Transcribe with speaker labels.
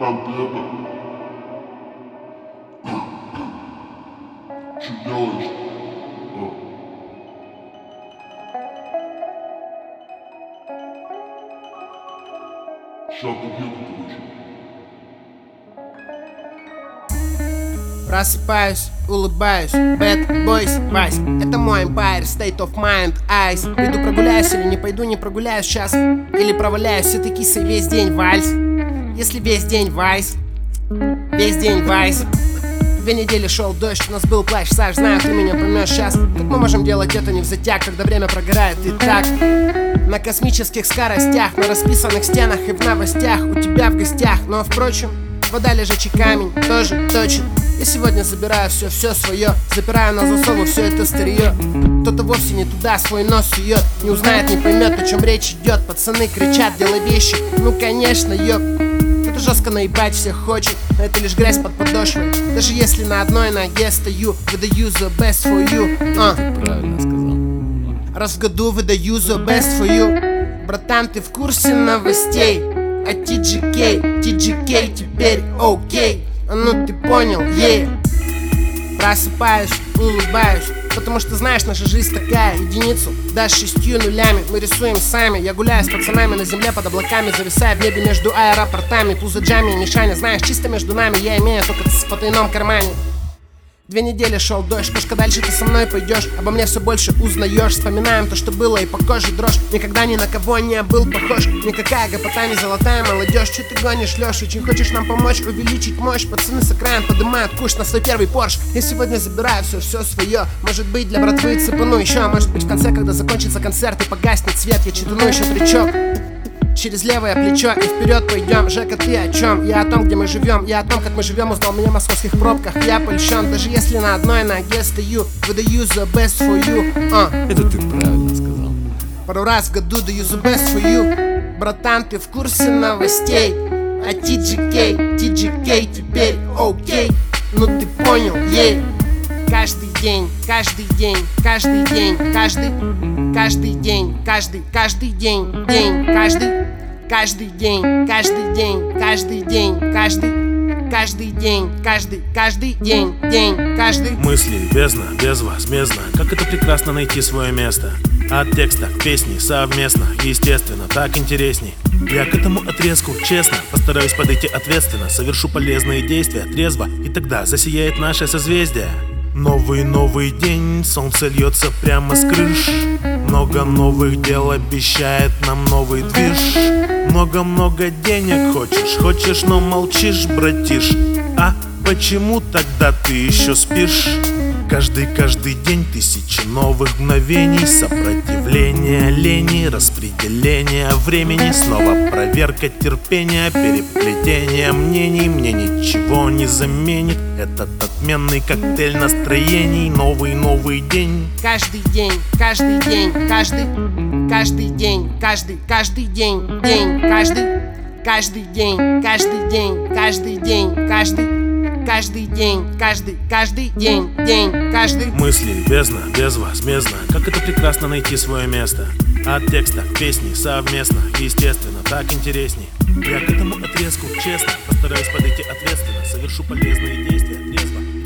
Speaker 1: Братан, ты это... Что делаешь? Сейчас приеду, короче.
Speaker 2: Просыпаюсь, улыбаюсь, Bad Boys, Вась. Это мой Empire, State of Mind, Ice. Пойду прогуляюсь или не пойду, не прогуляюсь сейчас. Или проваляюсь с этой кисой весь день, вальс. Если весь день вайс, весь день вайс. 2 недели шел дождь, у нас был плащ, Саш, знаю, ты меня поймешь сейчас. Как мы можем делать это не взатяк, когда время прогорает и так? На космических скоростях, на расписанных стенах и в новостях у тебя в гостях. Но, впрочем, вода лежачий камень тоже точит. Я сегодня забираю все свое, запираю на засовы все это старье. Кто-то вовсе не туда свой нос сует, не узнает, не поймет, о чем речь идет. Пацаны кричат, делай вещи, ну конечно, ёп. Кто-то жестко наебать всех хочет, но это лишь грязь под подошвой. Даже если на одной ноге стою, выдаю the best for you.
Speaker 3: Правильно сказал.
Speaker 2: Раз в году выдаю the best for you. Братан, ты в курсе новостей? А TGK теперь окей. Ну ты понял, Просыпаюсь, улыбаюсь, потому что знаешь, наша жизнь такая. Единицу дашь 6 нулями, мы рисуем сами. Я гуляю с пацанами на земле под облаками, зависая в небе между аэропортами. Пузо Джами и Мишаня, знаешь, чисто между нами я имею только в потайном кармане. 2 недели шел дождь, кошка, дальше ты со мной пойдешь. Обо мне все больше узнаешь. Вспоминаем то, что было, и по коже дрожь. Никогда ни на кого не был похож. Никакая гопота, не золотая молодежь. Че ты гонишь, Леш? Очень хочешь нам помочь увеличить мощь? Пацаны с окраин подымают куш на свой первый Порш. Я сегодня забираю все свое. Может быть, для братвы цепану еще. Может быть, в конце, когда закончится концерт и погаснет свет, я читану еще тречок через левое плечо и вперед пойдем. Жека, ты о чем? Я о том, где мы живем. Я о том, как мы живем, узнал меня в московских пробках. Я польщен, даже если на одной ноге стою. Выдаю the best for you.
Speaker 3: Это ты правильно сказал.
Speaker 2: Пару раз в году даю the best for you. Братан, ты в курсе новостей? А TGK теперь окей. Ну ты понял, Каждый день, каждый день, каждый день, каждый день, каждый день, каждый день, каждый день, каждый день, каждый день, каждый день, каждый день, каждый.
Speaker 4: Мысли бездна, безвозмездно. Как это прекрасно найти свое место. От текста к песне совместно, естественно, так интересней. Я к этому отрезку, честно, постараюсь подойти ответственно. Совершу полезные действия трезво, и тогда засияет наше созвездие. Новый день, солнце льется прямо с крыш. Много новых дел обещает нам новый движ. Много денег хочешь, но молчишь, братиш. А почему тогда ты еще спишь? Каждый день тысячи новых мгновений. Сопротивление лени, распределение времени. Снова проверка терпения, переплетение мнений. Мне ничего не заменит этот отменный коктейль настроений. Новый день.
Speaker 2: Каждый день, каждый день, каждый день, каждый день, каждый день, каждый день, каждый день, каждый день, каждый день, каждый.
Speaker 4: Мысли бездна, безвозмездно. Как это прекрасно найти свое место. От текста к песне совместно, естественно, так интересней. Я к этому отрезку, честно, постараюсь подойти ответственно. Совершу полезные действия трезво.